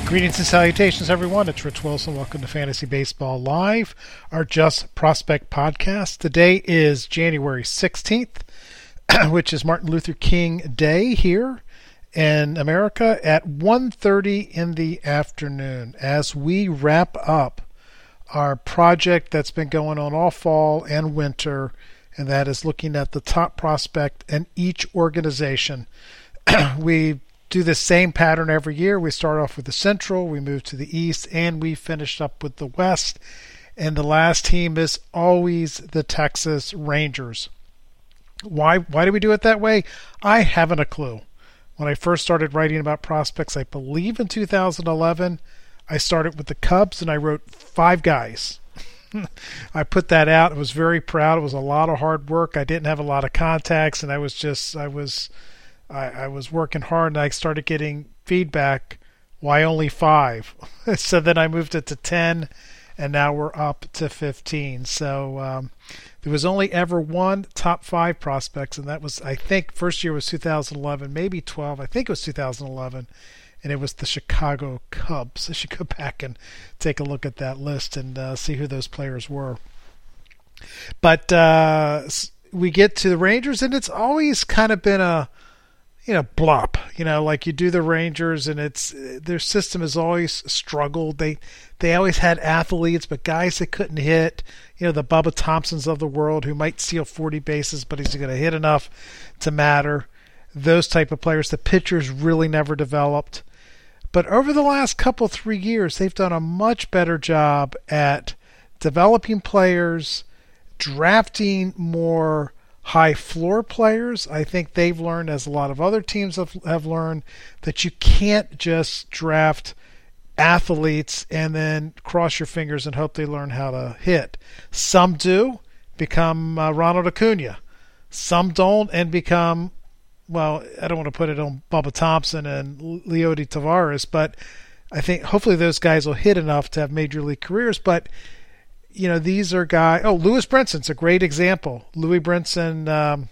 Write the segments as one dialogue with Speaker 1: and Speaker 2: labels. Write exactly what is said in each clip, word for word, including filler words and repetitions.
Speaker 1: Greetings and salutations, everyone. It's Rich Wilson. Welcome to Fantasy Baseball Live, our Just Prospect podcast. Today is January sixteenth, which is Martin Luther King Day here in America at one thirty in the afternoon as we wrap up our project that's been going on all fall and winter, and that is looking at the top prospect in each organization. We do the same pattern every year. We start off with the Central, we move to the East, and we finish up with the West. And the last team is always the Texas Rangers. Why why do we do it that way? I haven't a clue. When I first started writing about prospects, I believe in two thousand eleven, I started with the Cubs and I wrote five guys. I put that out. I was very proud. It was a lot of hard work. I didn't have a lot of contacts, and I was just I was I, I was working hard, and I started getting feedback. Why only five? So then I moved it to ten, and now we're up to fifteen. So um, there was only ever one top five prospects, and that was, I think, first year was two thousand eleven, maybe twelve. I think it was two thousand eleven, and it was the Chicago Cubs. I should go back and take a look at that list and uh, see who those players were. But uh, we get to the Rangers, and it's always kind of been a you know, blop, you know, like you do the Rangers, and it's their system has always struggled. They they always had athletes, but guys that couldn't hit, you know, the Bubba Thompsons of the world who might steal forty bases, but he's going to hit enough to matter. Those type of players. The pitchers really never developed. But over the last couple, three years, they've done a much better job at developing players, drafting more high floor players. I think they've learned, as a lot of other teams have, have learned, that you can't just draft athletes and then cross your fingers and hope they learn how to hit. Some do, become uh, Ronald Acuna. Some don't and become, well, I don't want to put it on Bubba Thompson and Leody Taveras, but I think hopefully those guys will hit enough to have major league careers. But you know, these are guys. Oh, Lewis Brinson's a great example. Louis Brinson, um,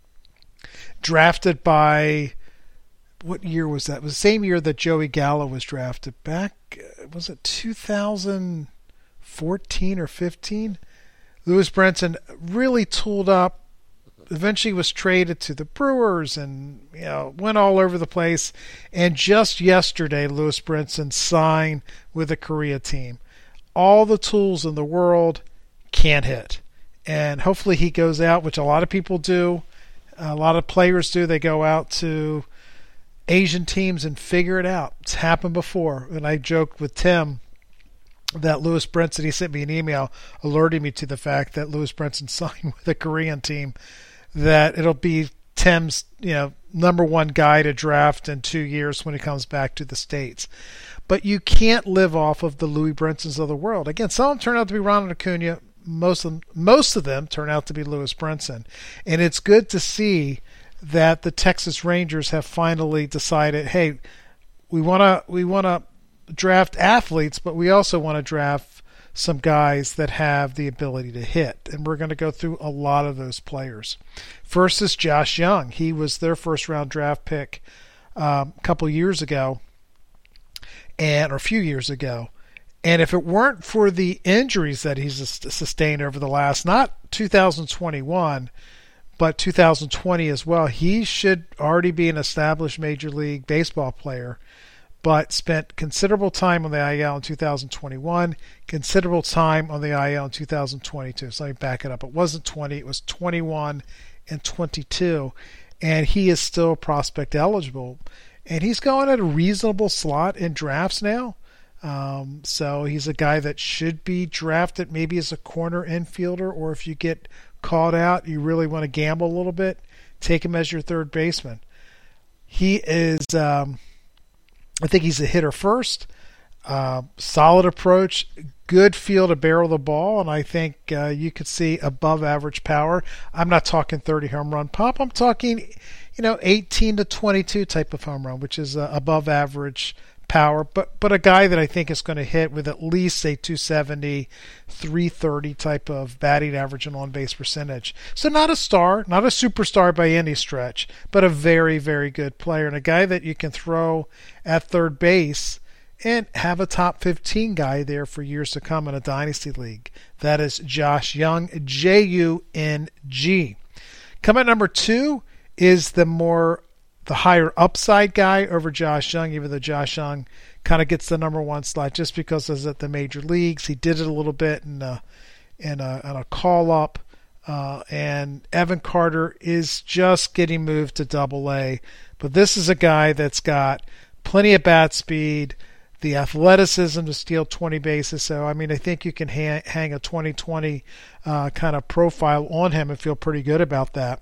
Speaker 1: drafted by, what year was that? It was the same year that Joey Gallo was drafted. Back, was it two thousand fourteen or fifteen? Louis Brinson really tooled up. Eventually was traded to the Brewers and, you know, went all over the place. And just yesterday, Louis Brinson signed with a Korea team. All the tools in the world, can't hit. And hopefully he goes out, which a lot of people do. A lot of players do. They go out to Asian teams and figure it out. It's happened before. And I joked with Tim that Louis Brinson, he sent me an email alerting me to the fact that Louis Brinson signed with a Korean team, that it'll be Tim's, you know, number one guy to draft in two years when he comes back to the States. But you can't live off of the Louis Brinsons of the world. Again, some of them turn out to be Ronald Acuna. Most of them, most of them turn out to be Louis Brinson. And it's good to see that the Texas Rangers have finally decided, hey, we want to we want to draft athletes, but we also want to draft some guys that have the ability to hit. And we're going to go through a lot of those players. First is Josh Young. He was their first round draft pick um, a couple years ago. And or a few years ago, and if it weren't for the injuries that he's sustained over the last, not two thousand twenty-one, but two thousand twenty as well, he should already be an established Major League Baseball player, but spent considerable time on the I L in two thousand twenty-one, considerable time on the I L in two thousand twenty-two. So let me back it up. It wasn't twenty, it was twenty-one and twenty-two, and he is still prospect eligible. And he's going at a reasonable slot in drafts now. Um, so he's a guy that should be drafted maybe as a corner infielder, or if you get called out, you really want to gamble a little bit, take him as your third baseman. He is, um, I think he's a hitter first. Uh, solid approach, good feel to barrel the ball, and I think uh, you could see above average power. I'm not talking thirty home run pop. I'm talking, you know, eighteen to twenty-two type of home run, which is uh, above average power, but but a guy that I think is going to hit with at least a two seventy, three thirty type of batting average and on-base percentage. So not a star, not a superstar by any stretch, but a very, very good player, and a guy that you can throw at third base and have a top fifteen guy there for years to come in a dynasty league. That is Josh Jung, J U N G. Coming at number two is the more the higher upside guy over Josh Jung, even though Josh Jung kind of gets the number one slot just because he's at the major leagues. He did it a little bit in a, in a, in a call-up. Uh, and Evan Carter is just getting moved to double A. But this is a guy that's got plenty of bat speed, the athleticism to steal twenty bases. So, I mean, I think you can ha- hang a twenty twenty uh, kind of profile on him and feel pretty good about that.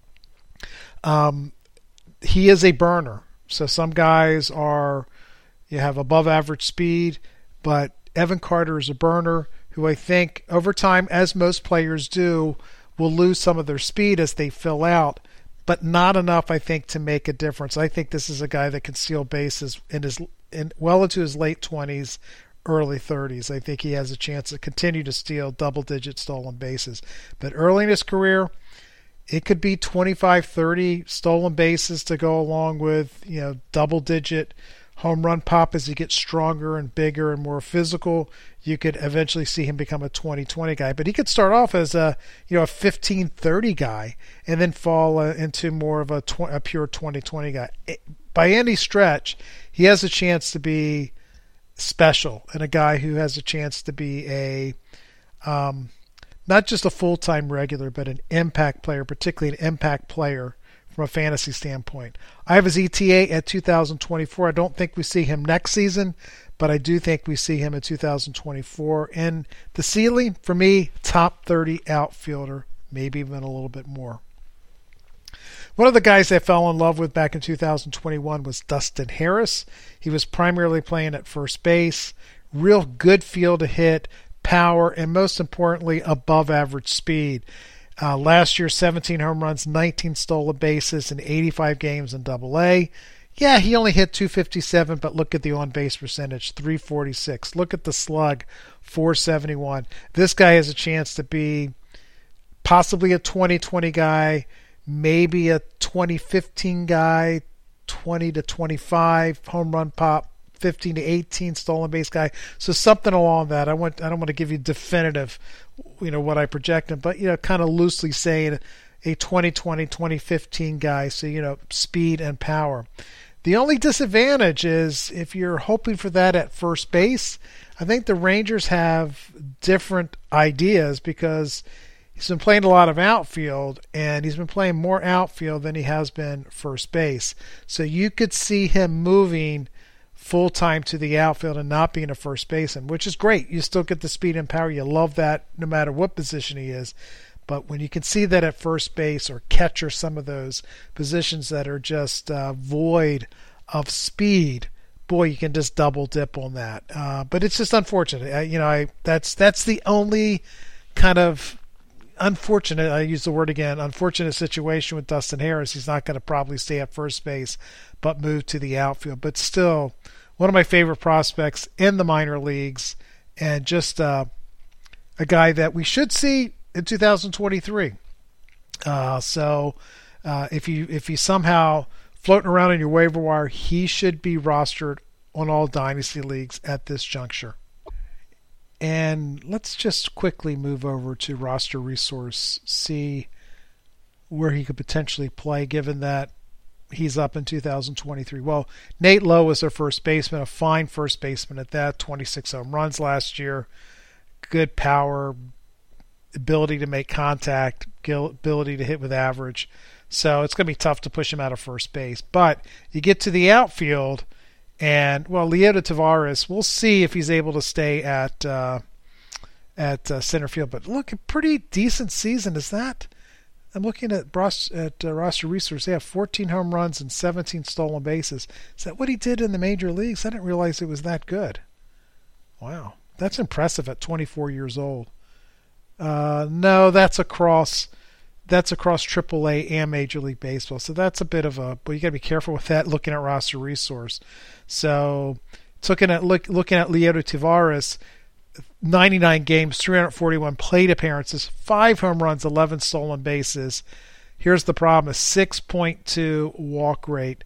Speaker 1: Um, he is a burner. So some guys are, you have above average speed, but Evan Carter is a burner who I think over time, as most players do, will lose some of their speed as they fill out, but not enough, I think, to make a difference. I think this is a guy that can steal bases in his in well into his late twenties, early thirties. I think he has a chance to continue to steal double-digit stolen bases. But early in his career, it could be twenty-five, thirty stolen bases to go along with, you know, double-digit home run pop as he gets stronger and bigger and more physical. You could eventually see him become a twenty twenty guy, but he could start off as a, you know, a fifteen thirty guy and then fall uh, into more of a, tw- a pure twenty twenty guy. It, by any stretch, he has a chance to be special and a guy who has a chance to be a, um, not just a full-time regular, but an impact player, particularly an impact player from a fantasy standpoint. I have his E T A at two thousand twenty-four. I don't think we see him next season, but I do think we see him in two thousand twenty-four. And the ceiling, for me, top thirty outfielder, maybe even a little bit more. One of the guys I fell in love with back in two thousand twenty-one was Dustin Harris. He was primarily playing at first base, real good feel to hit, power, and most importantly, above average speed. Uh, last year, seventeen home runs, nineteen stolen bases in eighty-five games in double A. Yeah, he only hit two fifty-seven, but look at the on-base percentage, three forty-six. Look at the slug, four seventy-one. This guy has a chance to be possibly a twenty twenty guy, maybe a twenty fifteen guy, twenty to twenty-five home run pop, fifteen to eighteen stolen base guy. So something along that. I want I don't want to give you definitive, you know, what I project him, but, you know, kind of loosely saying a twenty twenty, twenty fifteen guy. So, you know, speed and power. The only disadvantage is if you're hoping for that at first base, I think the Rangers have different ideas because he's been playing a lot of outfield and he's been playing more outfield than he has been first base. So you could see him moving full-time to the outfield and not being a first baseman, which is great. You still get the speed and power. You love that no matter what position he is. But when you can see that at first base or catcher, some of those positions that are just uh, void of speed, boy, you can just double dip on that. Uh, but it's just unfortunate. I, you know, I that's that's the only kind of unfortunate, I use the word again, unfortunate situation with Dustin Harris. He's not going to probably stay at first base, but move to the outfield. But still, one of my favorite prospects in the minor leagues, and just uh, a guy that we should see in two thousand twenty-three. Uh, so uh, if you if you somehow floating around in your waiver wire, he should be rostered on all dynasty leagues at this juncture. And let's just quickly move over to roster resource, see where he could potentially play, given that he's up in two thousand twenty-three. Well, Nate Lowe was their first baseman, a fine first baseman at that, twenty-six home runs last year, good power, ability to make contact, ability to hit with average. So it's going to be tough to push him out of first base. But you get to the outfield, and, well, Leody Taveras, we'll see if he's able to stay at uh, at uh, center field. But look, a pretty decent season is that. I'm looking at, Bros- at uh, roster resource. They have fourteen home runs and seventeen stolen bases. Is that what he did in the major leagues? I didn't realize it was that good. Wow. That's impressive at twenty-four years old. Uh, no, that's across that's across triple A and Major League Baseball. So that's a bit of a, but you got to be careful with that looking at roster resource. So looking at look, looking at Leody Taveras, ninety-nine games, three hundred forty-one plate appearances, five home runs, eleven stolen bases. Here's the problem: a six point two walk rate,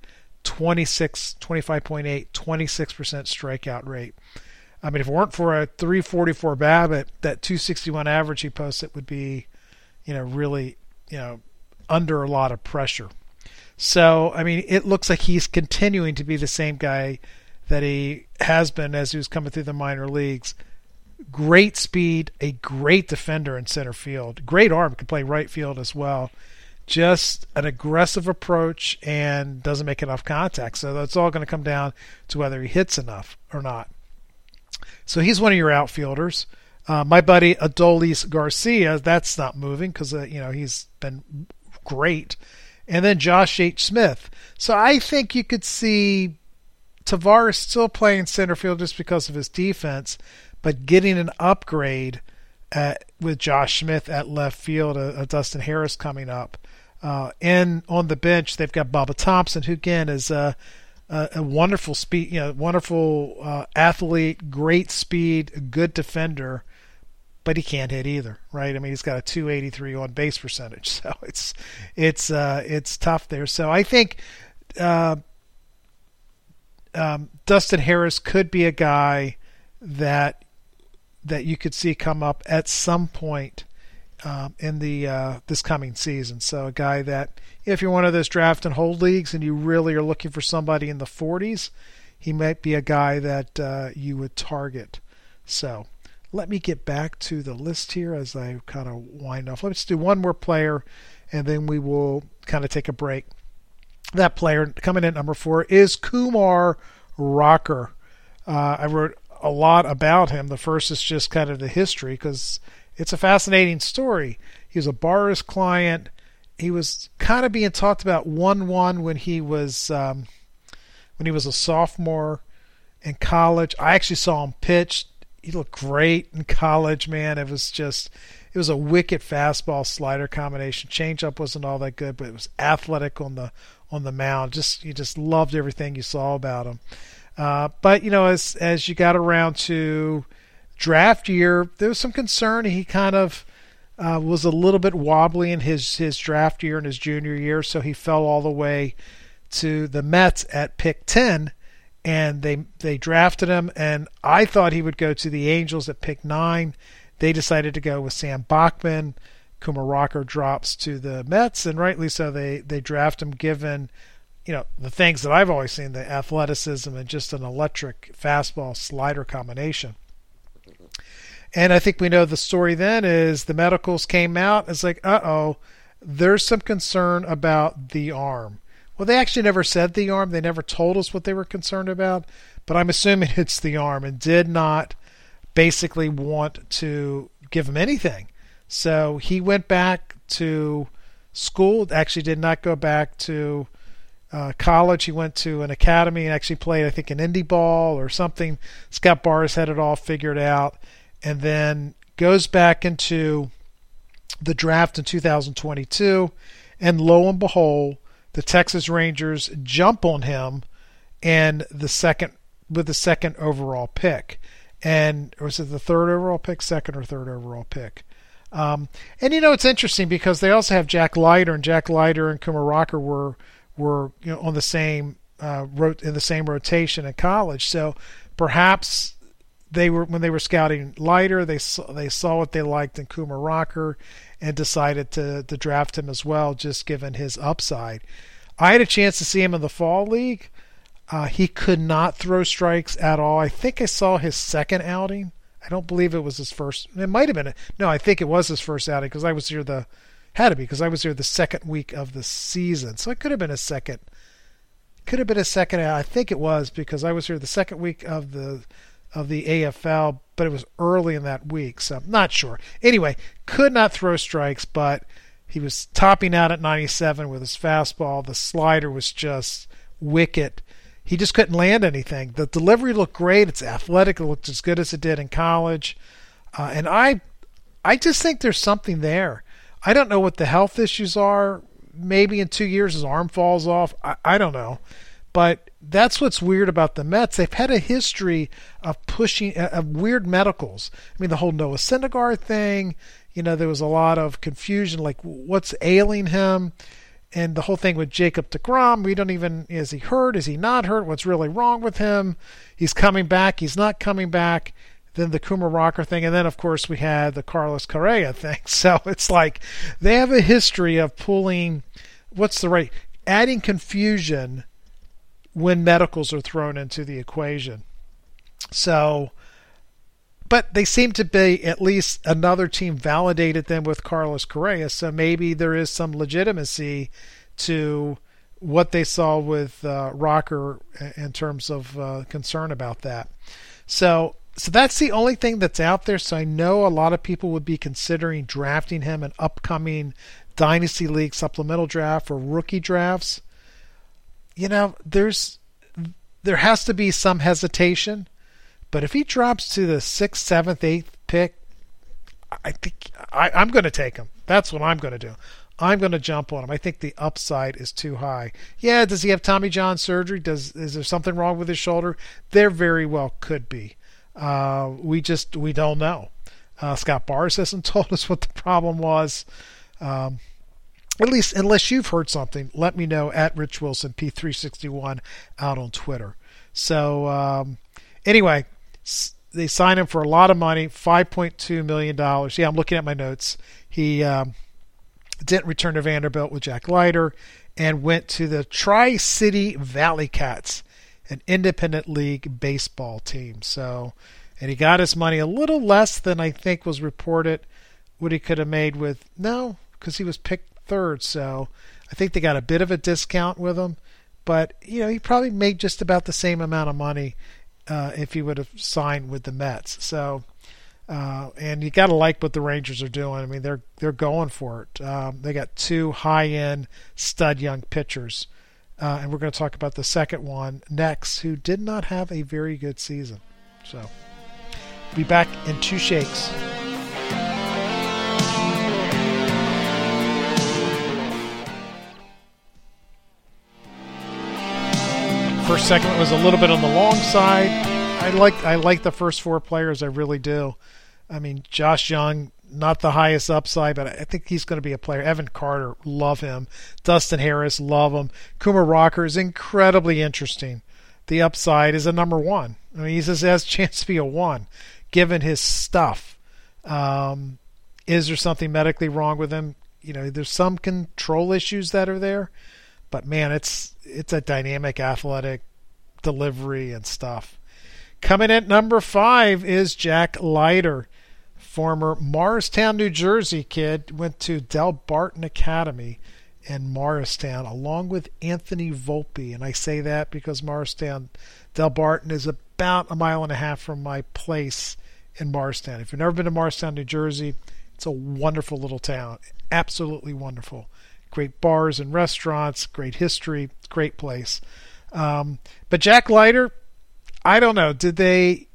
Speaker 1: twenty-six, twenty-five point eight, twenty-six percent strikeout rate. I mean, if it weren't for a three forty-four BABIP, that two sixty-one average he posted would be, you know, really, you know, under a lot of pressure. So, I mean, it looks like he's continuing to be the same guy that he has been as he was coming through the minor leagues. Great speed, a great defender in center field. Great arm, can play right field as well. Just an aggressive approach and doesn't make enough contact. So that's all going to come down to whether he hits enough or not. So he's one of your outfielders. Uh, my buddy Adolis Garcia, that's not moving because uh, you know he's been great. And then Josh H. Smith. So I think you could see Tavares still playing center field just because of his defense, but getting an upgrade at, with Josh Smith at left field, uh, uh, Dustin Harris coming up. Uh, and on the bench, they've got Bubba Thompson, who again is a, a, a wonderful speed, you know, wonderful uh, athlete, great speed, good defender, but he can't hit either, right? I mean, he's got a two eighty-three on base percentage, so it's it's uh, it's tough there. So I think uh, um, Dustin Harris could be a guy that that you could see come up at some point um, in the uh, this coming season. So a guy that if you're one of those draft and hold leagues and you really are looking for somebody in the forties, he might be a guy that uh, you would target. So let me get back to the list here as I kind of wind off. Let's do one more player, and then we will kind of take a break. That player coming in at number four is Kumar Rocker. Uh, I wrote a lot about him. The first is just kind of the history because it's a fascinating story. He was a Boras client. He was kind of being talked about one one when he was um, when he was a sophomore in college. I actually saw him pitch. He looked great in college, man. It was just, it was a wicked fastball slider combination. Changeup wasn't all that good, but it was athletic on the on the mound. Just you just loved everything you saw about him. Uh, but you know, as as you got around to draft year, there was some concern. He kind of uh, was a little bit wobbly in his his draft year and his junior year, so he fell all the way to the Mets at pick ten. And they they drafted him, and I thought he would go to the Angels at pick nine. They decided to go with Sam Bachman. Kumar Rocker drops to the Mets, and rightly so. They they draft him, given you know the things that I've always seen: the athleticism and just an electric fastball slider combination. And I think we know the story then is the medicals came out. It's like, uh oh, there's some concern about the arm. Well, they actually never said the arm. They never told us what they were concerned about, but I'm assuming it's the arm and did not basically want to give him anything. So he went back to school, actually did not go back to uh, college. He went to an academy and actually played, I think, an indie ball or something. Scott Boras had it all figured out, and then goes back into the draft in two thousand twenty-two, and lo and behold, the Texas Rangers jump on him and the second with the second overall pick. And or was it the third overall pick, second or third overall pick? Um, and you know it's interesting because they also have Jack Leiter, and Jack Leiter and Kumar Rocker were were you know on the same uh, rot- in the same rotation in college. So perhaps they were when they were scouting Leiter, they saw, they saw what they liked in Kumar Rocker and decided to to draft him as well, just given his upside. I had a chance to see him in the fall league. Uh, he could not throw strikes at all. I think I saw his second outing. I don't believe it was his first. It might have been. A, no, I think it was his first outing because I was here the had to be because I was here the second week of the season. So it could have been a second. Could have been a second. I think it was because I was here the second week of the of the A F L, but it was early in that week, so I'm not sure. Anyway, could not throw strikes, but he was topping out at ninety-seven with his fastball. The slider was just wicked. He just couldn't land anything. The delivery looked great. It's athletic. It looked as good as it did in college. Uh, and I I just think there's something there. I don't know what the health issues are. Maybe in two years his arm falls off. I, I don't know. But that's what's weird about the Mets. They've had a history of pushing, uh, of weird medicals. I mean, the whole Noah Syndergaard thing, you know, there was a lot of confusion, like what's ailing him. And the whole thing with Jacob deGrom, we don't even, is he hurt? Is he not hurt? What's really wrong with him? He's coming back. He's not coming back. Then the Kumar Rocker thing. And then, of course, we had the Carlos Correa thing. So it's like they have a history of pulling, what's the right, adding confusion when medicals are thrown into the equation. So, but they seem to be, at least another team validated them with Carlos Correa. So maybe there is some legitimacy to what they saw with uh, Rocker in terms of uh, concern about that. So, so that's the only thing that's out there. So I know a lot of people would be considering drafting him in upcoming Dynasty League supplemental draft or rookie drafts. You know, there's there has to be some hesitation. But if he drops to the sixth, seventh, eighth pick, I think I, I'm going to take him. That's what I'm going to do. I'm going to jump on him. I think the upside is too high. Yeah, does he have Tommy John surgery? Does is there something wrong with his shoulder? There very well could be. Uh, we just we don't know. Uh, Scott Boras hasn't told us what the problem was. Um, at least unless you've heard something, let me know at Rich Wilson P three sixty-one out on Twitter. So um, anyway, they signed him for a lot of money, five point two million dollars. Yeah, I'm looking at my notes. He um, didn't return to Vanderbilt with Jack Leiter and went to the Tri-City Valley Cats, an independent league baseball team. So, and he got his money a little less than I think was reported what he could have made with, no, because he was picked third. So I think they got a bit of a discount with him. But, you know, he probably made just about the same amount of money uh, if he would have signed with the Mets. So, uh, and you got to like what the Rangers are doing. I mean, they're they're going for it. Um, they got two high-end stud young pitchers. Uh, and we're going to talk about the second one next, who did not have a very good season. So, be back in two shakes. First segment was a little bit on the long side. I like I like the first four players. I really do. I mean, Josh Young, not the highest upside, but I think he's going to be a player. Evan Carter, love him. Dustin Harris, love him. Kumar Rocker is incredibly interesting. The upside is a number one. I mean, he has a chance to be a one, given his stuff. Um, is there something medically wrong with him? You know, there's some control issues that are there, but man, it's it's a dynamic, athletic delivery and stuff. Coming at number five is Jack Leiter, former Morristown, New Jersey kid, went to Del Barton Academy in Morristown, along with Anthony Volpe. And I say that because Morristown, Del Barton is about a mile and a half from my place in Morristown. If you've never been to Morristown, New Jersey, it's a wonderful little town. Absolutely wonderful. Great bars and restaurants, great history, great place. Um, but Jack Leiter, I don't know. Did they?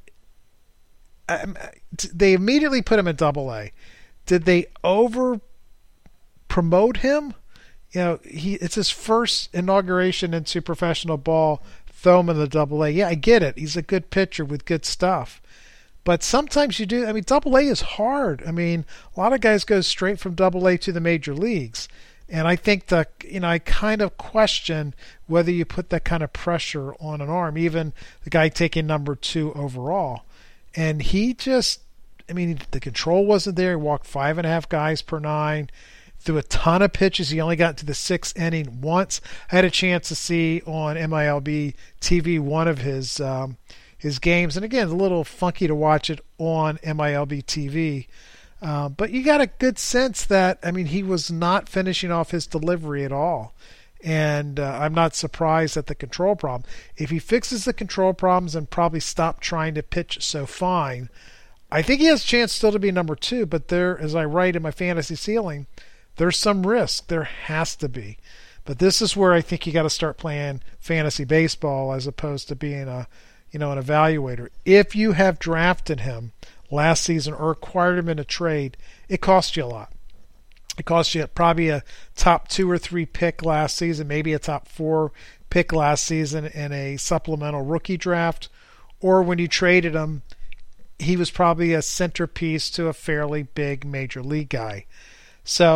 Speaker 1: Um, they immediately put him in Double A. Did they over promote him? You know, he it's his first inauguration into professional ball. Throw him in the Double A. Yeah, I get it. He's a good pitcher with good stuff. But sometimes you do. I mean, Double A is hard. I mean, a lot of guys go straight from Double A to the major leagues. And I think that, you know, I kind of question whether you put that kind of pressure on an arm, even the guy taking number two overall. And he just, I mean, the control wasn't there. He walked five and a half guys per nine, threw a ton of pitches. He only got to the sixth inning once. I had a chance to see on M I L B T V one of his um, his games. And again, it's a little funky to watch it on M I L B T V. Uh, but you got a good sense that, I mean, he was not finishing off his delivery at all. And uh, I'm not surprised at the control problem. If he fixes the control problems and probably stop trying to pitch so fine, I think he has a chance still to be number two. But there, as I write in my fantasy ceiling, there's some risk. There has to be. But this is where I think you got to start playing fantasy baseball as opposed to being a, you know, an evaluator. If you have drafted him last season or acquired him in a trade, it cost you a lot. It cost you probably a top two or three pick last season, maybe a top four pick last season in a supplemental rookie draft, or when you traded him, he was probably a centerpiece to a fairly big major league guy. So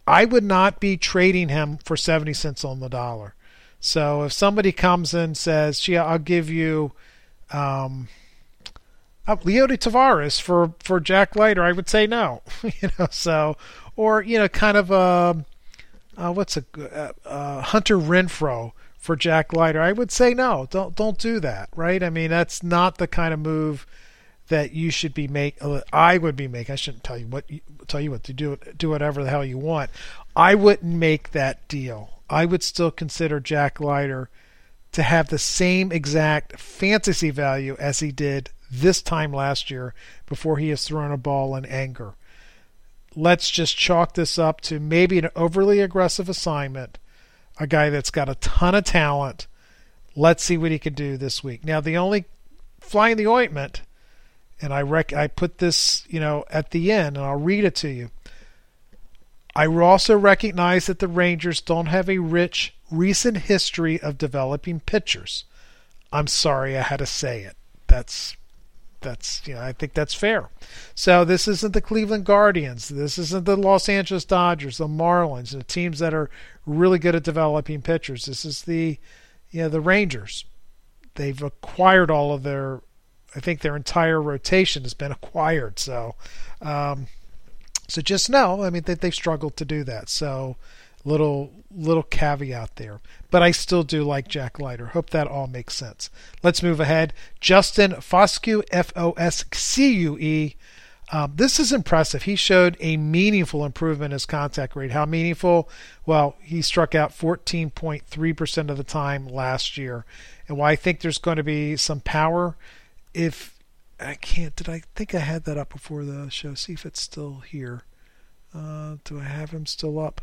Speaker 1: I would not be trading him for seventy cents on the dollar. So if somebody comes in and says, "Gee, I'll give you um, uh, Leody Tavares for, for Jack Leiter," I would say no. you know, so or you know, kind of a uh, what's a uh, uh, Hunter Renfroe for Jack Leiter, I would say no. Don't don't do that, right? I mean, that's not the kind of move that you should be make. I would be making. I shouldn't tell you what tell you what to do. Do whatever the hell you want. I wouldn't make that deal. I would still consider Jack Leiter to have the same exact fantasy value as he did this time last year before he has thrown a ball in anger. Let's just chalk this up to maybe an overly aggressive assignment, a guy that's got a ton of talent. Let's see what he can do this week. Now, the only fly in the ointment, and I rec- I put this, you know, at the end, and I'll read it to you. I also recognize that the Rangers don't have a rich recent history of developing pitchers. I'm sorry I had to say it. That's that's you know I think that's fair. So this isn't the Cleveland Guardians. This isn't the Los Angeles Dodgers, the Marlins, the teams that are really good at developing pitchers. This is the you know the Rangers. They've acquired all of their. I think their entire rotation has been acquired. So. Um, So just know, I mean, that they've struggled to do that. So little little caveat there. But I still do like Jack Leiter. Hope that all makes sense. Let's move ahead. Justin Foscue, F O S C U E. Um, this is impressive. He showed a meaningful improvement in his contact rate. How meaningful? Well, he struck out fourteen point three percent of the time last year. And why I think there's going to be some power if I can't. Did I think I had that up before the show? See if it's still here. Uh, do I have him still up?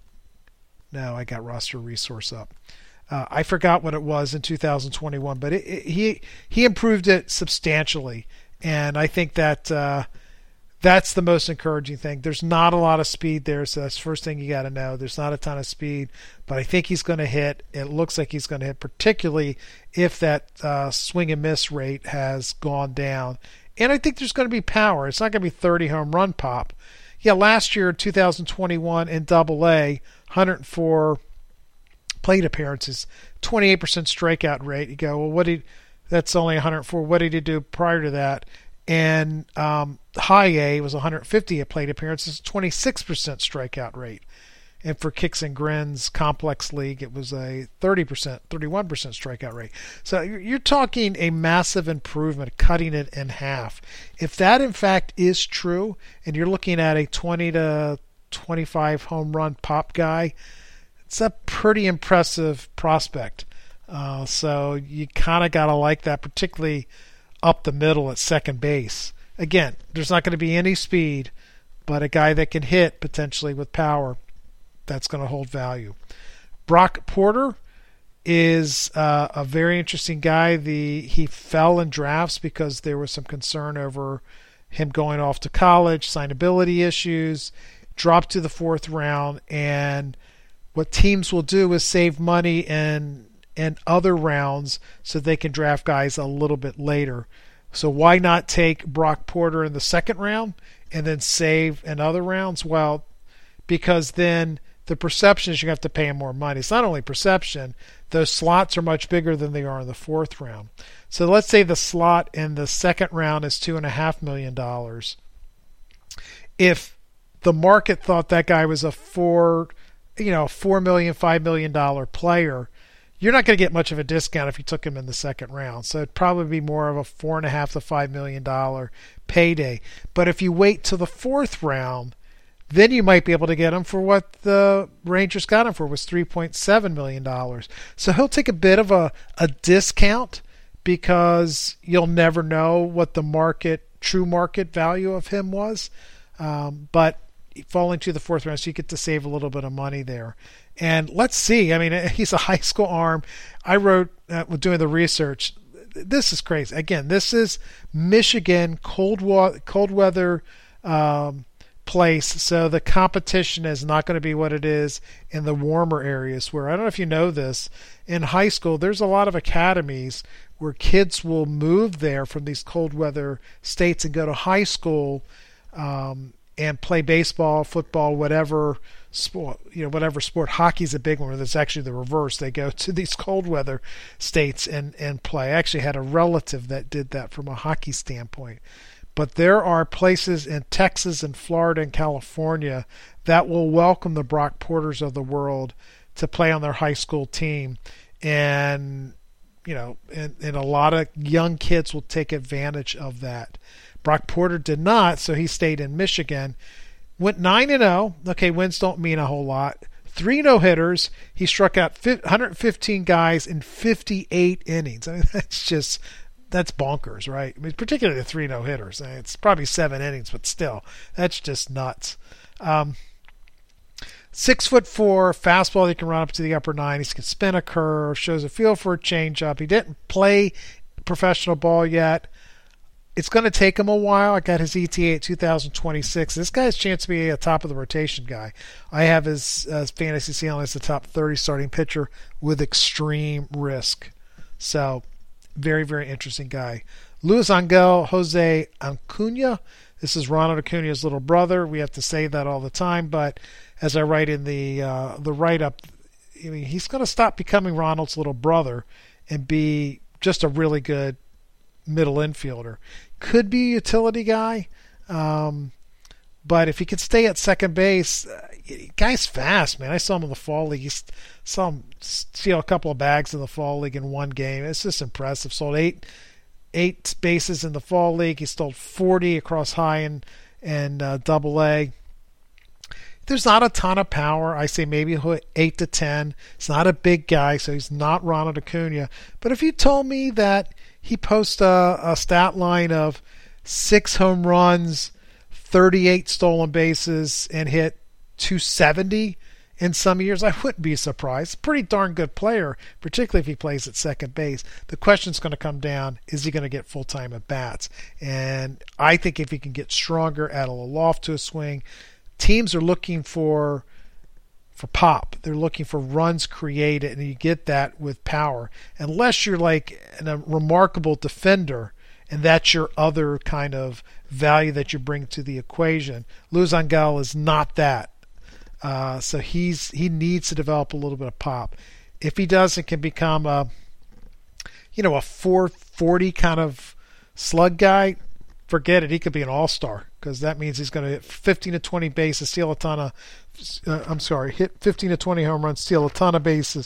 Speaker 1: No, I got roster resource up. Uh, I forgot what it was in two thousand twenty-one, but it, it, he he improved it substantially, and I think that uh, that's the most encouraging thing. There's not a lot of speed there, so that's the first thing you got to know. There's not a ton of speed, but I think he's going to hit. It looks like he's going to hit, particularly if that uh, swing and miss rate has gone down. And I think there's going to be power. It's not going to be thirty home run pop. Yeah, last year, two thousand twenty-one in Double A, one hundred four plate appearances, twenty-eight percent strikeout rate. You go, well, what did that's only one hundred four. What did he do prior to that? And um, High A was one hundred fifty plate appearances, twenty-six percent strikeout rate. And for Kicks and Grins Complex League, it was a thirty percent, thirty-one percent strikeout rate. So you're talking a massive improvement, cutting it in half. If that in fact is true, and you're looking at a twenty to twenty-five home run pop guy, it's a pretty impressive prospect. Uh, so you kind of got to like that, particularly up the middle at second base. Again, there's not going to be any speed, but a guy that can hit potentially with power, that's going to hold value. Brock Porter is uh, a very interesting guy. The he fell in drafts because there was some concern over him going off to college, signability issues, dropped to the fourth round, and what teams will do is save money in in other rounds so they can draft guys a little bit later. So why not take Brock Porter in the second round and then save in other rounds? Well, because then the perception is you have to pay him more money. It's not only perception. Those slots are much bigger than they are in the fourth round. So let's say the slot in the second round is two point five million dollars. If the market thought that guy was a four, you know, four million dollars, five million dollars player, you're not going to get much of a discount if you took him in the second round. So it'd probably be more of a four and a half to five million dollars payday. But if you wait till the fourth round, then you might be able to get him for what the Rangers got him for, was three point seven million dollars. So he'll take a bit of a, a discount because you'll never know what the market, true market value of him was. Um, but falling to the fourth round, so you get to save a little bit of money there. And let's see. I mean, he's a high school arm. I wrote, uh, doing the research, this is crazy. Again, this is Michigan, cold, wa- cold weather um, place. So the competition is not going to be what it is in the warmer areas where, I don't know if you know this, in high school, there's a lot of academies where kids will move there from these cold weather states and go to high school um, and play baseball, football, whatever sport, you know, whatever sport. Hockey's a big one, where that's actually the reverse. They go to these cold weather states and, and play. I actually had a relative that did that from a hockey standpoint. But there are places in Texas and Florida and California that will welcome the Brock Porters of the world to play on their high school team. And, you know, and, and a lot of young kids will take advantage of that. Brock Porter did not, so he stayed in Michigan. Went nine and oh. Okay, wins don't mean a whole lot. Three no-hitters. He struck out one hundred fifteen guys in fifty-eight innings. I mean, that's just, that's bonkers, right? I mean, particularly the three no-hitters. I mean, it's probably seven innings, but still, that's just nuts. Um, Six foot four, fastball that can run up to the upper nineties, can spin a curve, shows a feel for a changeup. He didn't play professional ball yet. It's going to take him a while. I got his E T A at two thousand twenty-six. This guy has a chance to be a top of the rotation guy. I have his uh, fantasy ceiling as the top thirty starting pitcher with extreme risk. So, very, very interesting guy. Luis Angel Jose Acuna. This is Ronald Acuna's little brother. We have to say that all the time, but as I write in the uh, the write-up, I mean, he's going to stop becoming Ronald's little brother and be just a really good middle infielder. Could be a utility guy, um, but if he could stay at second base, uh, guy's fast, man. I saw him in the fall league. He saw him steal a couple of bags in the fall league in one game. It's just impressive. Sold eight eight bases in the fall league. He stole forty across high and and uh, double A. There's not a ton of power. I say maybe eight to ten. It's not a big guy, so he's not Ronald Acuna. But if you told me that he posts a, a stat line of six home runs, thirty-eight stolen bases, and hit two seventy in some years, I wouldn't be surprised. Pretty darn good player, particularly if he plays at second base. The question's going to come down, is he going to get full-time at bats? And I think if he can get stronger, add a little loft to his swing, teams are looking for for pop. They're looking for runs created, and you get that with power. Unless you're like a remarkable defender, and that's your other kind of value that you bring to the equation. Luis Angel is not that. Uh, so he's he needs to develop a little bit of pop. If he does, it can become a you know a four forty kind of slug guy. Forget it. He could be an all-star, because that means he's going to hit fifteen to twenty bases, steal a ton of. Uh, I'm sorry, hit fifteen to twenty home runs, steal a ton of bases,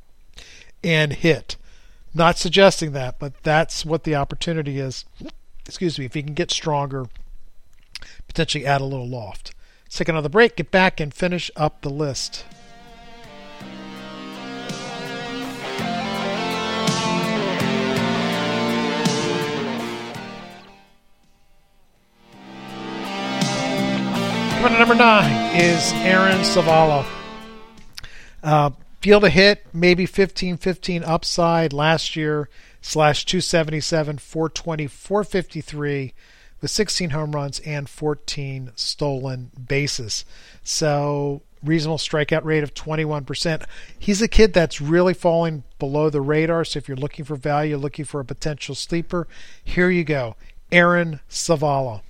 Speaker 1: and hit. Not suggesting that, but that's what the opportunity is. Excuse me. If he can get stronger, potentially add a little loft. Let's take another break, get back, and finish up the list. Coming to number nine is Aaron Civale. Uh, field a hit, maybe fifteen fifteen upside last year, slash two seventy-seven, four twenty, four fifty-three, with sixteen home runs and fourteen stolen bases. So reasonable strikeout rate of twenty-one percent. He's a kid that's really falling below the radar. So if you're looking for value, looking for a potential sleeper, here you go. Aaron Civale.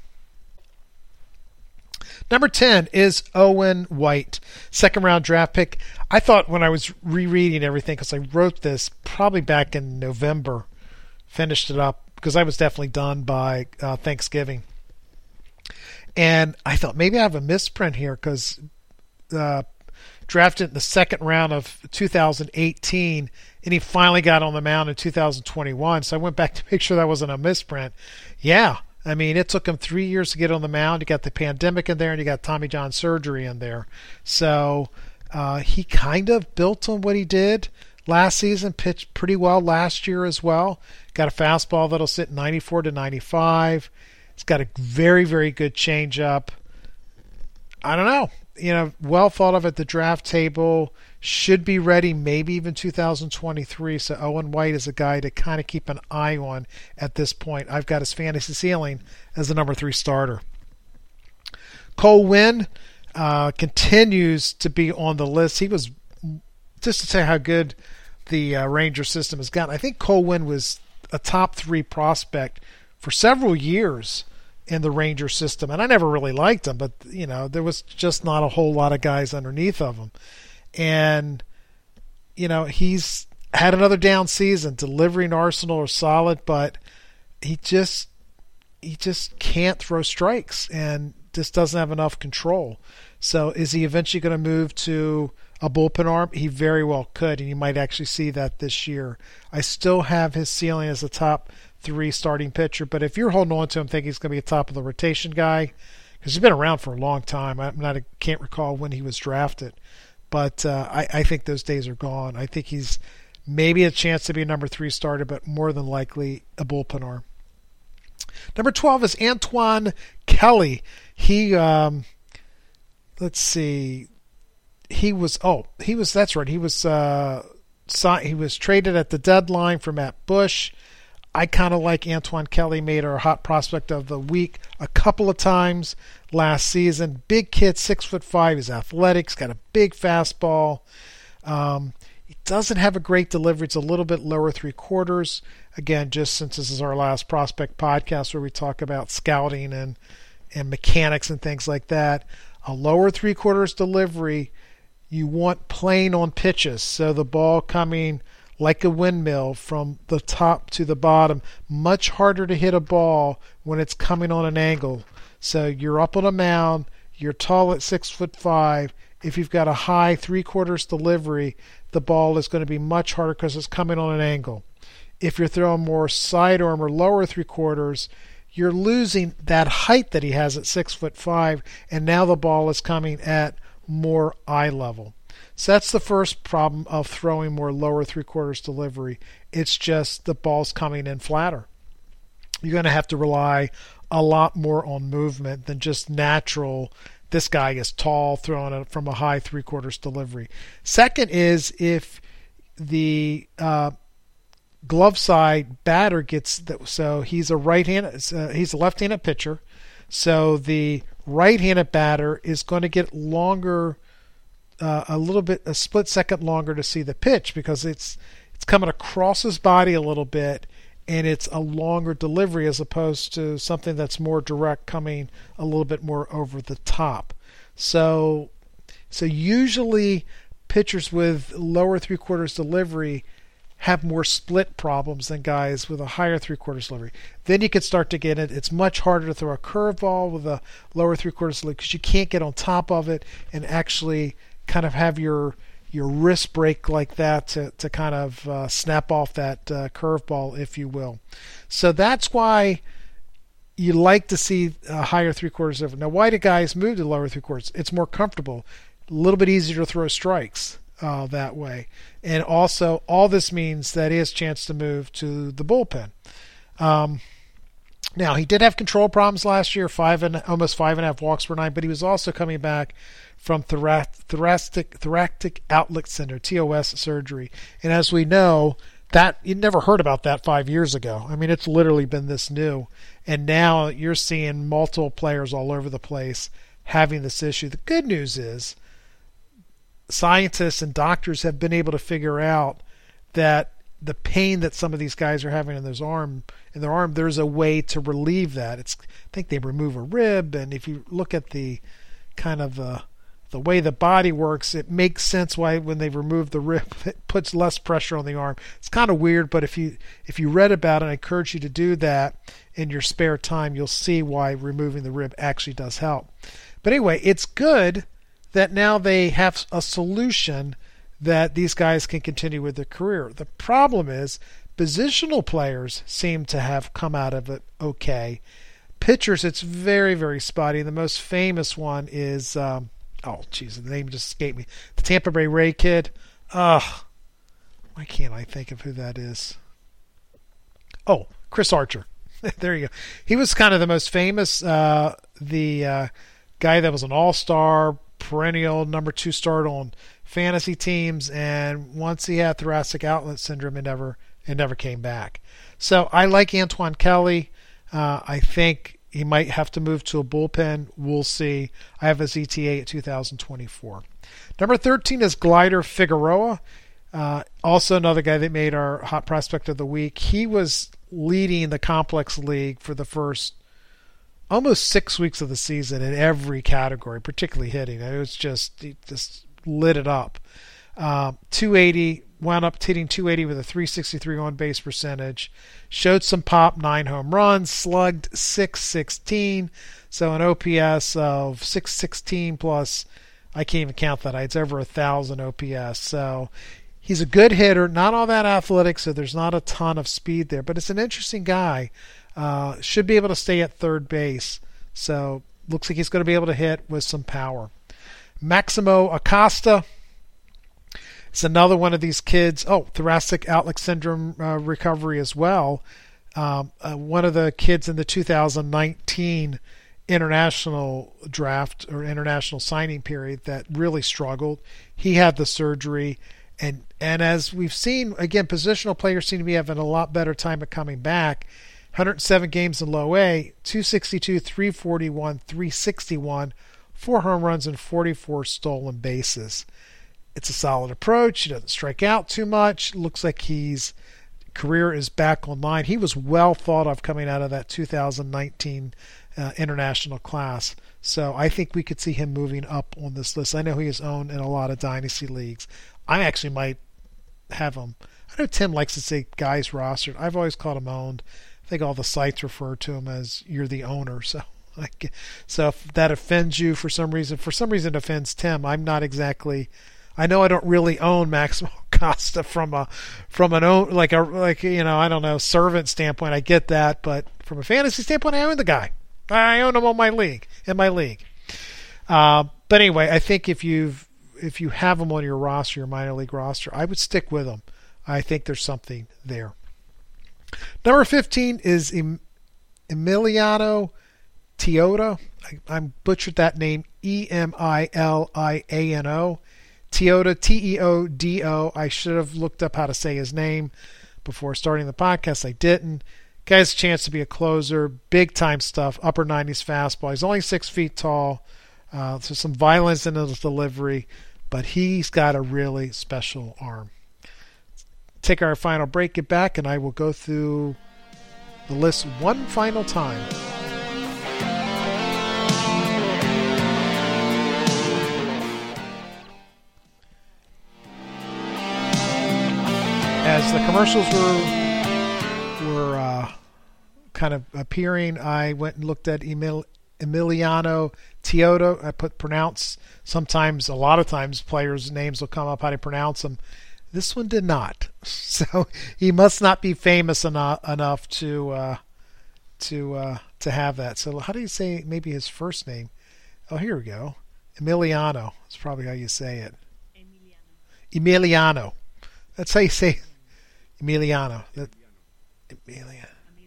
Speaker 1: Number ten is Owen White, second round draft pick. I thought when I was rereading everything, because I wrote this probably back in November, finished it up, because I was definitely done by uh, Thanksgiving. And I thought maybe I have a misprint here, because uh, drafted in the second round of two thousand eighteen, and he finally got on the mound in two thousand twenty-one. So I went back to make sure that wasn't a misprint. Yeah, I mean, it took him three years to get on the mound. You got the pandemic in there, and you got Tommy John surgery in there. So uh, he kind of built on what he did last season, pitched pretty well last year as well. Got a fastball that'll sit ninety-four to ninety-five. It's got a very, very good changeup. I don't know. You know, well thought of at the draft table. Should be ready maybe even two thousand twenty-three. So Owen White is a guy to kind of keep an eye on at this point. I've got his fantasy ceiling as the number three starter. Cole Winn uh, continues to be on the list. He was, just to say how good the uh, Ranger system has gotten, I think Cole Winn was a top three prospect for several years in the Ranger system. And I never really liked him, but, you know, there was just not a whole lot of guys underneath of him. And, you know, he's had another down season. Delivery and Arsenal are solid, but he just he just can't throw strikes and just doesn't have enough control. So is he eventually going to move to a bullpen arm? He very well could, and you might actually see that this year. I still have his ceiling as a top three starting pitcher, but if you're holding on to him thinking he's going to be a top of the rotation guy, because he's been around for a long time. I'm not, I can't recall when he was drafted, but uh, I, I think those days are gone. I think he's maybe a chance to be a number three starter, but more than likely a bullpen arm. Number twelve is Antoine Kelly. He, um, let's see, he was, oh, he was, that's right, he was, uh, he was traded at the deadline for Matt Bush. I kind of like Antoine Kelly, made our hot prospect of the week a couple of times last season. Big kid, six foot five. He's athletic. He's got a big fastball. Um, he doesn't have a great delivery. It's a little bit lower three quarters. Again, just since this is our last prospect podcast where we talk about scouting and and mechanics and things like that, a lower three quarters delivery. You want plane on pitches, so the ball coming like a windmill from the top to the bottom. Much harder to hit a ball when it's coming on an angle. So you're up on a mound, you're tall at six foot five. If you've got a high three quarters delivery, the ball is going to be much harder because it's coming on an angle. If you're throwing more sidearm or lower three quarters, you're losing that height that he has at six foot five, and now the ball is coming at more eye level. So that's the first problem of throwing more lower three quarters delivery. It's just the ball's coming in flatter. You're going to have to rely a lot more on movement than just natural. This guy is tall, throwing it from a high three quarters delivery. Second is if the uh, glove side batter gets that, so he's a right-handed, uh, he's a left-handed pitcher. So the right-handed batter is going to get longer. Uh, a little bit, a split second longer to see the pitch because it's it's coming across his body a little bit, and it's a longer delivery as opposed to something that's more direct, coming a little bit more over the top. So, so usually pitchers with lower three quarters delivery have more split problems than guys with a higher three quarters delivery. Then you can start to get it. It's much harder to throw a curveball with a lower three quarters delivery because you can't get on top of it and actually kind of have your your wrist break like that to, to kind of uh, snap off that uh, curveball, if you will. So that's why you like to see a higher three quarters of it. Now, why do guys move to lower three quarters? It's more comfortable, a little bit easier to throw strikes uh, that way. And also, all this means that he has a chance to move to the bullpen. Um, now, he did have control problems last year, five and almost five and a half walks per nine, but he was also coming back from thoracic thoracic outlet center T O S surgery, and as we know, that you never heard about that five years ago. I mean, it's literally been this new, and now you're seeing multiple players all over the place having this issue. The good news is, scientists and doctors have been able to figure out that the pain that some of these guys are having in their arm, in their arm, there's a way to relieve that. It's, I think they remove a rib, and if you look at the kind of uh, the way the body works, it makes sense why when they remove the rib, it puts less pressure on the arm. It's kind of weird, but if you if you read about it, I encourage you to do that in your spare time. You'll see why removing the rib actually does help. But anyway, it's good that now they have a solution that these guys can continue with their career. The problem is positional players seem to have come out of it okay. Pitchers, it's very, very spotty. The most famous one is... Um, Oh, geez, the name just escaped me. The Tampa Bay Ray kid. Ugh. Why can't I think of who that is? Oh, Chris Archer. There you go. He was kind of the most famous, uh, the uh, guy that was an all-star, perennial number two start on fantasy teams, and once he had thoracic outlet syndrome, it never, it never came back. So I like Antoine Kelly. Uh, I think he might have to move to a bullpen. We'll see. I have his E T A at two thousand twenty-four. Number thirteen is Glider Figueroa. Uh, also another guy that made our hot prospect of the week. He was leading the complex league for the first almost six weeks of the season in every category, particularly hitting. It was just, he just lit it up. Um, two eighty, wound up hitting two eighty with a three sixty-three on base percentage. Showed some pop, nine home runs, slugged six sixteen. So an O P S of six sixteen plus, I can't even count that. It's over a thousand O P S. So he's a good hitter, not all that athletic, so there's not a ton of speed there. But it's an interesting guy. Uh, should be able to stay at third base. So looks like he's going to be able to hit with some power. Maximo Acosta is another one of these kids. Oh, thoracic outlet syndrome uh, recovery as well. Um, uh, one of the kids in the two thousand nineteen international draft or international signing period that really struggled. He had the surgery. And, and as we've seen, again, positional players seem to be having a lot better time at coming back. one hundred seven games in low A, two sixty-two, three forty-one, three sixty-one, four home runs, and forty-four stolen bases. It's a solid approach. He doesn't strike out too much. Looks like his career is back online. He was well thought of coming out of that two thousand nineteen uh, international class. So I think we could see him moving up on this list. I know he is owned in a lot of dynasty leagues. I actually might have him. I know Tim likes to say guys rostered. I've always called him owned. I think all the sites refer to him as you're the owner. So, like, so if that offends you for some reason, for some reason it offends Tim. I'm not exactly. I know I don't really own Maximo Acosta from a from an own like a like you know I don't know servant standpoint. I get that, but from a fantasy standpoint, I own the guy. I own him on my league in my league. Uh, but anyway, I think if you've if you have him on your roster, your minor league roster, I would stick with him. I think there's something there. Number fifteen is em- Emiliano Teodo. I, I butchered that name. E M I L I A N O. Teodo, T E O D O. I should have looked up how to say his name before starting the podcast. I didn't. Guy's a chance to be a closer. Big time stuff. Upper nineties fastball. He's only six feet tall. Uh, so some violence in his delivery. But he's got a really special arm. Take our final break, get back, and I will go through the list one final time. As the commercials were were uh, kind of appearing, I went and looked at Emil, Emiliano Teodo. I put pronounce. Sometimes, a lot of times, players' names will come up how to pronounce them. This one did not. So he must not be famous enough enough to uh, to uh, to have that. So how do you say maybe his first name? Oh, here we go. Emiliano. That's probably how you say it. Emiliano. Emiliano. That's how you say Emiliano. That, Emiliano.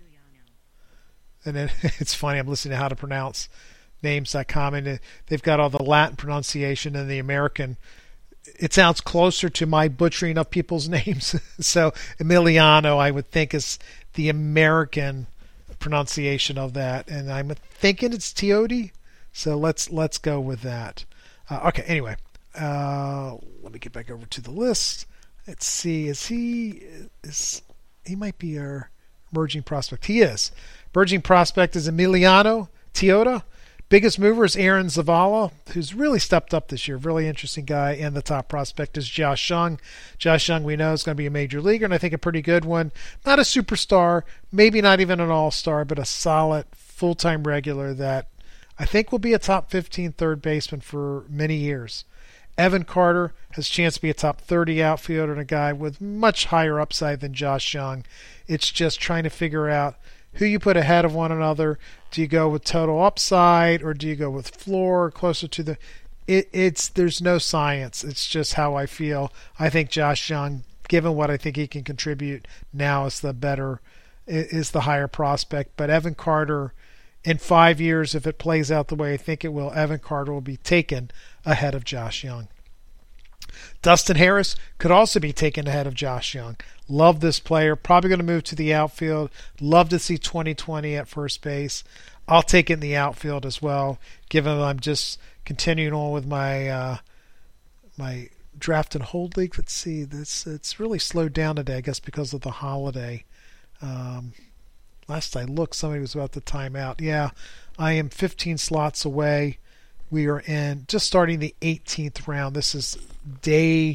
Speaker 1: And then it's funny. I'm listening to how to pronounce names dot com, and they've got all the Latin pronunciation and the American. It sounds closer to my butchering of people's names. So Emiliano, I would think, is the American pronunciation of that, and I'm thinking it's Teodi. So let's let's go with that. Uh, okay. Anyway, uh, let me get back over to the list. Let's see. Is he is he might be our emerging prospect? He is. Emerging prospect is Emiliano Teodo. Biggest mover is Aaron Zavala, who's really stepped up this year. Really interesting guy. And the top prospect is Josh Jung. Josh Jung, we know, is going to be a major leaguer, and I think a pretty good one. Not a superstar, maybe not even an all-star, but a solid full-time regular that I think will be a top fifteen third baseman for many years. Evan Carter has a chance to be a top thirty outfielder and a guy with much higher upside than Josh Jung. It's just trying to figure out who you put ahead of one another. Do you go with total upside, or do you go with floor, closer to the? It, it's there's no science. It's just how I feel. I think Josh Jung, given what I think he can contribute now, is the better, is the higher prospect. But Evan Carter, in five years, if it plays out the way I think it will, Evan Carter will be taken ahead of Josh Jung. Dustin Harris could also be taken ahead of Josh Jung. Love this player. Probably going to move to the outfield. Love to see twenty twenty at first base. I'll take it in the outfield as well, given that I'm just continuing on with my uh, my draft and hold league. Let's see. This it's really slowed down today, I guess, because of the holiday. Um, last I looked, somebody was about to time out. Yeah, I am fifteen slots away. We are in just starting the eighteenth round. This is day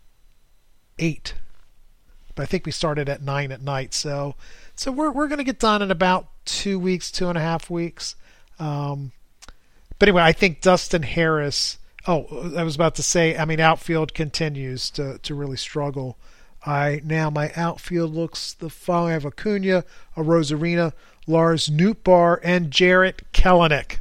Speaker 1: eight. But I think we started at nine at night. So so we're we're going to get done in about two weeks, two and a half weeks. Um, but anyway, I think Dustin Harris. Oh, I was about to say, I mean, outfield continues to, to really struggle. I now my outfield looks the following. I have Acuna, a Rosarina, Lars Nootbaar, and Jarrett Kelenic.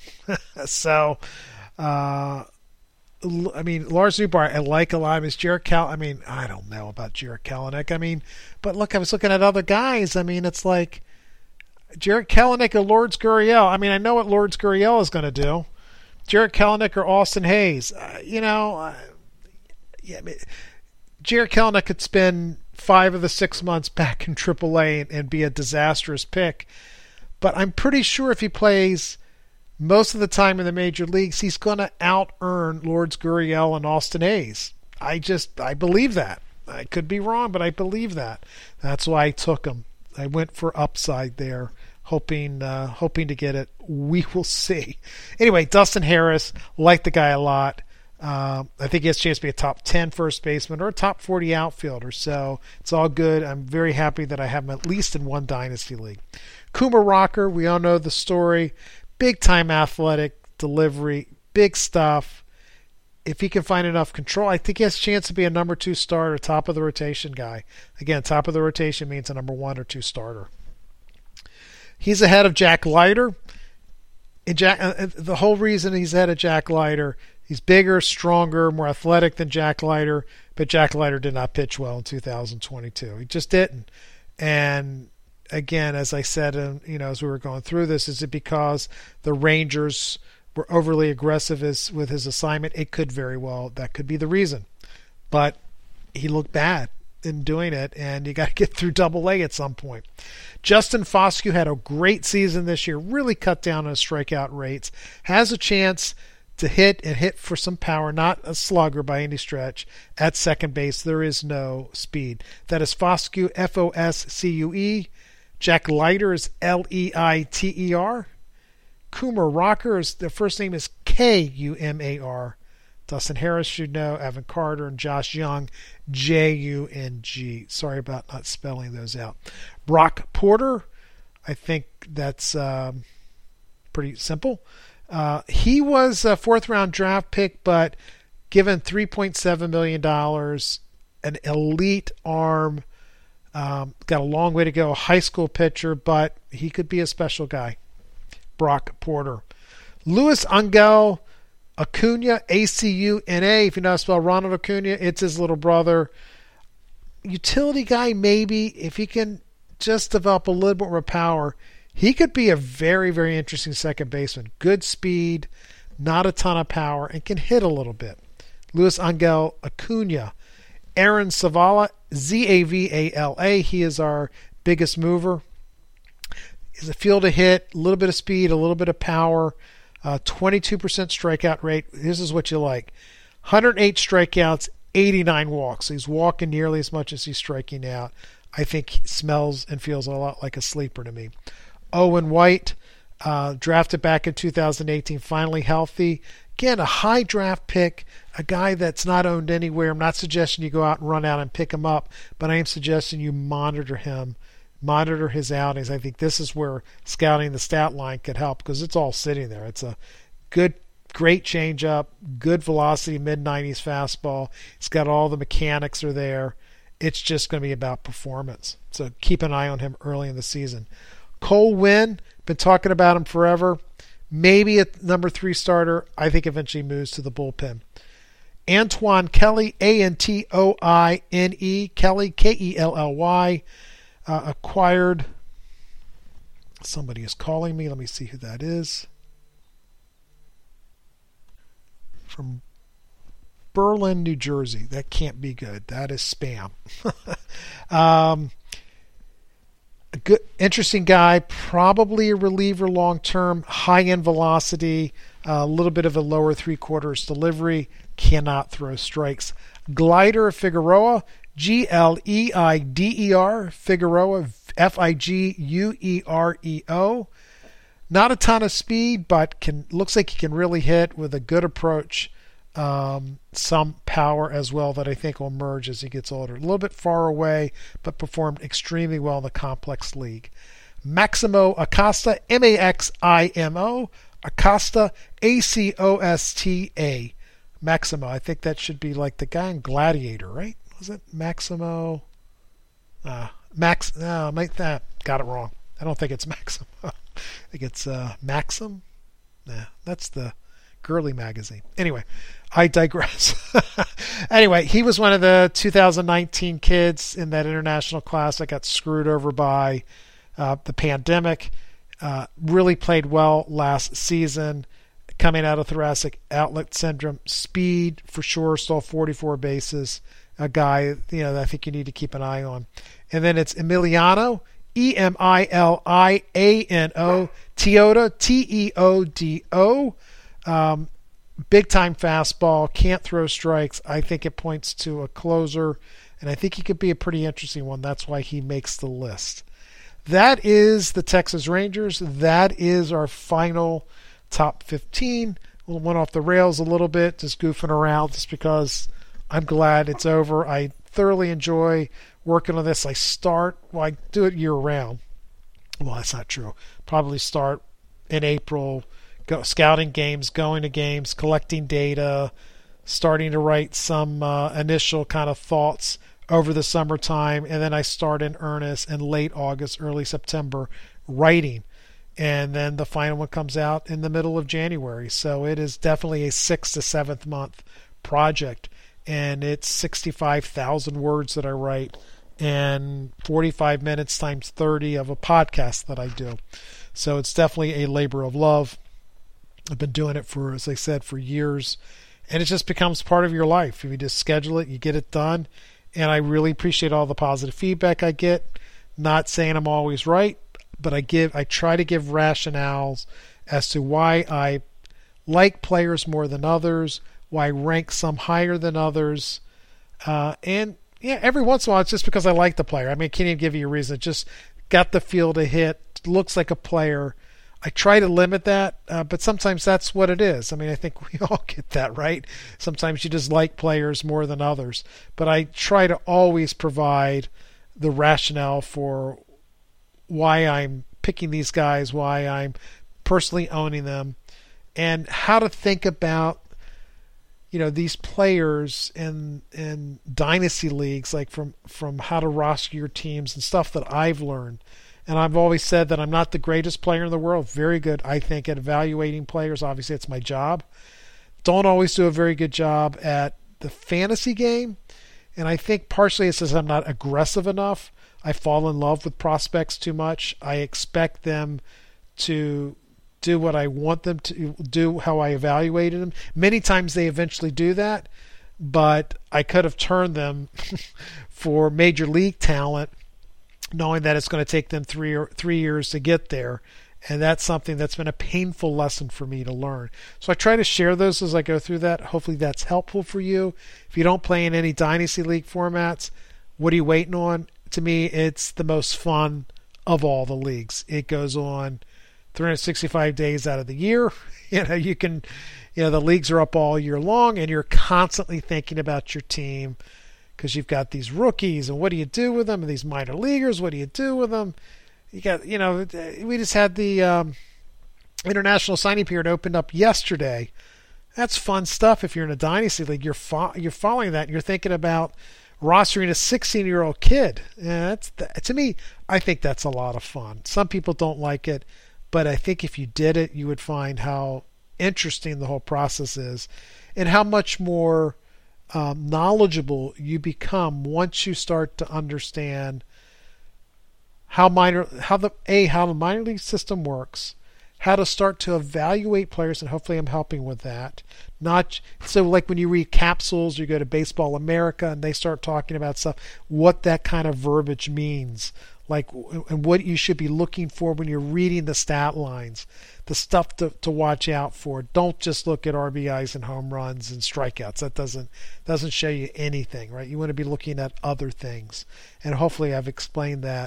Speaker 1: so, uh, I mean, Lars Nootbaar I like a lot. Is Jarrett Kel? I mean, I don't know about Jarrett Kelenic. I mean, but look, I was looking at other guys. I mean, it's like Jarrett Kelenic or Lourdes Gurriel. I mean, I know what Lourdes Gurriel is going to do. Jarrett Kelenic or Austin Hayes. Uh, you know, uh, yeah. I mean, Jarrett Kelenic could spend five of the six months back in triple A and, and be a disastrous pick. But I'm pretty sure if he plays most of the time in the major leagues, he's going to out-earn Lourdes Gurriel and Austin Hayes. I just, I believe that. I could be wrong, but I believe that. That's why I took him. I went for upside there, hoping uh, hoping to get it. We will see. Anyway, Dustin Harris, like the guy a lot. Uh, I think he has a chance to be a top ten first baseman or a top forty outfielder. So it's all good. I'm very happy that I have him at least in one dynasty league. Kumar Rocker, we all know the story. Big time athletic delivery, big stuff. If he can find enough control, I think he has a chance to be a number two starter, top of the rotation guy. Again, top of the rotation means a number one or two starter. He's ahead of Jack Leiter. And Jack, uh, the whole reason he's ahead of Jack Leiter, he's bigger, stronger, more athletic than Jack Leiter, but Jack Leiter did not pitch well in two thousand twenty-two. He just didn't. And again, as I said, um, you know, as we were going through this, is it because the Rangers were overly aggressive as, with his assignment? It could very well. That could be the reason. But he looked bad in doing it, and you got to get through double A at some point. Justin Foscue had a great season this year, really cut down on his strikeout rates, has a chance to hit and hit for some power, not a slugger by any stretch. At second base, there is no speed. That is Foscue, F O S C U E. Jack Leiter is L E I T E R. Kumar Rocker, is, their first name is K U M A R. Dustin Harris should know, Evan Carter, and Josh Young, J U N G. Sorry about not spelling those out. Brock Porter, I think that's um, pretty simple. Uh, he was a fourth-round draft pick, but given three point seven million dollars, an elite arm, um, got a long way to go, high school pitcher, but he could be a special guy. Brock Porter. Luis Angel Acuna, A C U N A. If you know how to spell Ronald Acuna, it's his little brother. Utility guy, maybe. If he can just develop a little bit more power, he could be a very, very interesting second baseman. Good speed, not a ton of power, and can hit a little bit. Luis Angel Acuna. Aaron Zavala, Z A V A L A. He is our biggest mover. He's a field to hit, a little bit of speed, a little bit of power. Uh, twenty-two percent strikeout rate. This is what you like. one hundred eight strikeouts, eighty-nine walks. He's walking nearly as much as he's striking out. I think he smells and feels a lot like a sleeper to me. Owen White, uh, drafted back in two thousand eighteen, finally healthy. Again, a high draft pick, a guy that's not owned anywhere. I'm not suggesting you go out and run out and pick him up, but I am suggesting you monitor him. Monitor his outings. I think this is where scouting the stat line could help because it's all sitting there. It's a good, great changeup, good velocity, mid nineties fastball. It's got all the mechanics are there. It's just going to be about performance. So keep an eye on him early in the season. Cole Winn, been talking about him forever. Maybe a number three starter. I think eventually moves to the bullpen. Antoine Kelly, A N T O I N E, Kelly, K E L L Y. Uh, acquired, somebody is calling me. Let me see who that is. From Berlin, New Jersey. That can't be good. That is spam. um, a good, interesting guy. Probably a reliever long term. High end velocity. A little bit of a lower three quarters delivery. Cannot throw strikes. Glider Figueroa. G L E I D E R, Figueroa, F I G U E R E O. Not a ton of speed, but can looks like he can really hit with a good approach. Um, some power as well that I think will emerge as he gets older. A little bit far away, but performed extremely well in the complex league. Maximo Acosta, M A X I M O, Acosta, A C O S T A. Maximo, I think that should be like the guy in Gladiator, right? Was it Maximo? Uh, Max, no, I might, uh, got it wrong. I don't think it's Maximo. I think it's uh, Maxim. Nah, that's the girly magazine. Anyway, I digress. Anyway, he was one of the two thousand nineteen kids in that international class that got screwed over by uh, the pandemic. Uh, really played well last season, coming out of thoracic outlet syndrome. Speed for sure, stole forty-four bases. A guy, you know, that I think you need to keep an eye on. And then it's Emiliano, E M I L I A N O, Teodo, T E O D O. Um, big time fastball, can't throw strikes. I think it points to a closer, and I think he could be a pretty interesting one. That's why he makes the list. That is the Texas Rangers. That is our final top fifteen. We went off the rails a little bit, just goofing around, just because I'm glad it's over. I thoroughly enjoy working on this. I start, well, I do it year round. Well, that's not true. Probably start in April, go scouting games, going to games, collecting data, starting to write some uh, initial kind of thoughts over the summertime, and then I start in earnest in late August, early September, writing. And then the final one comes out in the middle of January. So it is definitely a sixth to seventh month project. And it's sixty-five thousand words that I write and forty-five minutes times thirty of a podcast that I do. So it's definitely a labor of love. I've been doing it for, as I said, for years. And it just becomes part of your life. If you just schedule it, you get it done. And I really appreciate all the positive feedback I get. Not saying I'm always right, but I give, I try to give rationales as to why I like players more than others, why I rank some higher than others. Uh, and yeah, every once in a while, it's just because I like the player. I mean, I can't even give you a reason. It just got the feel to hit, looks like a player. I try to limit that, uh, but sometimes that's what it is. I mean, I think we all get that, right? Sometimes you just like players more than others. But I try to always provide the rationale for why I'm picking these guys, why I'm personally owning them, and how to think about, you know, these players in in dynasty leagues, like from, from how to roster your teams and stuff that I've learned. And I've always said that I'm not the greatest player in the world. Very good, I think, at evaluating players. Obviously, it's my job. Don't always do a very good job at the fantasy game. And I think partially it's because I'm not aggressive enough. I fall in love with prospects too much. I expect them to do what I want them to do, how I evaluated them. Many times they eventually do that, but I could have turned them for major league talent, knowing that it's going to take them three or three years to get there. And that's something that's been a painful lesson for me to learn. So I try to share those as I go through that. Hopefully that's helpful for you. If you don't play in any Dynasty League formats, what are you waiting on? To me, it's the most fun of all the leagues. It goes on three hundred sixty-five days out of the year. You know, you can, you know, the leagues are up all year long, and you're constantly thinking about your team because you've got these rookies, and what do you do with them? And these minor leaguers, what do you do with them? You got, you know, we just had the um, international signing period opened up yesterday. That's fun stuff. If you're in a dynasty league, you're fo- you're following that, and you're thinking about rostering a sixteen-year-old kid. Yeah, that's to me, I think that's a lot of fun. Some people don't like it, but I think if you did it, you would find how interesting the whole process is, and how much more um, knowledgeable you become once you start to understand how minor, how the a how the minor league system works, how to start to evaluate players, and hopefully I'm helping with that. Not so like when you read capsules, you go to Baseball America and they start talking about stuff, what that kind of verbiage means, like, and what you should be looking for when you're reading the stat lines, the stuff to, to watch out for. Don't just look at R B Is and home runs and strikeouts. That doesn't doesn't show you anything, right? You want to be looking at other things, and hopefully I've explained that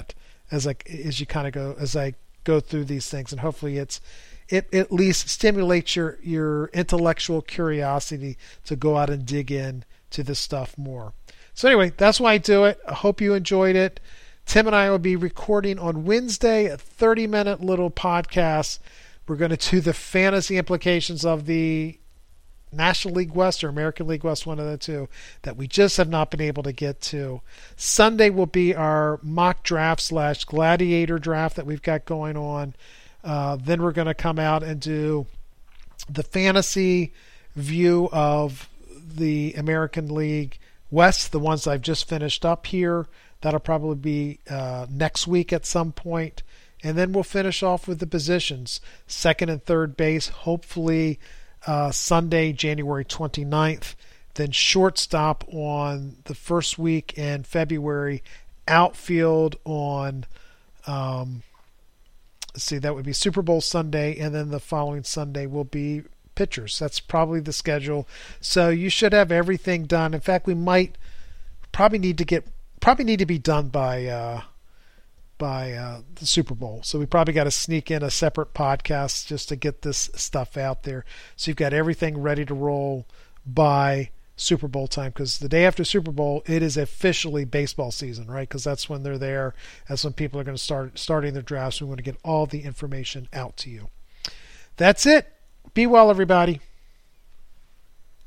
Speaker 1: as I as you kind of go as I go through these things, and hopefully it's it at least stimulates your your intellectual curiosity to go out and dig in to this stuff more. So anyway, that's why I do it. I hope you enjoyed it. Tim and I will be recording on Wednesday a thirty minute little podcast. We're going to do the fantasy implications of the National League West or American League West, one of the two, that we just have not been able to get to. Sunday will be our mock draft slash gladiator draft that we've got going on. Uh, then we're going to come out and do the fantasy view of the American League West, the ones I've just finished up here. That'll probably be uh, next week at some point. And then we'll finish off with the positions, second and third base, hopefully uh, Sunday, January twenty-ninth. Then shortstop on the first week in February. Outfield on, um, let's see, that would be Super Bowl Sunday. And then the following Sunday will be pitchers. That's probably the schedule. So you should have everything done. In fact, we might probably need to get probably need to be done by uh, by uh, the Super Bowl. So we probably got to sneak in a separate podcast just to get this stuff out there. So you've got everything ready to roll by Super Bowl time, because the day after Super Bowl, it is officially baseball season, right? Because that's when they're there. That's when people are going to start starting their drafts. We want to get all the information out to you. That's it. Be well, everybody.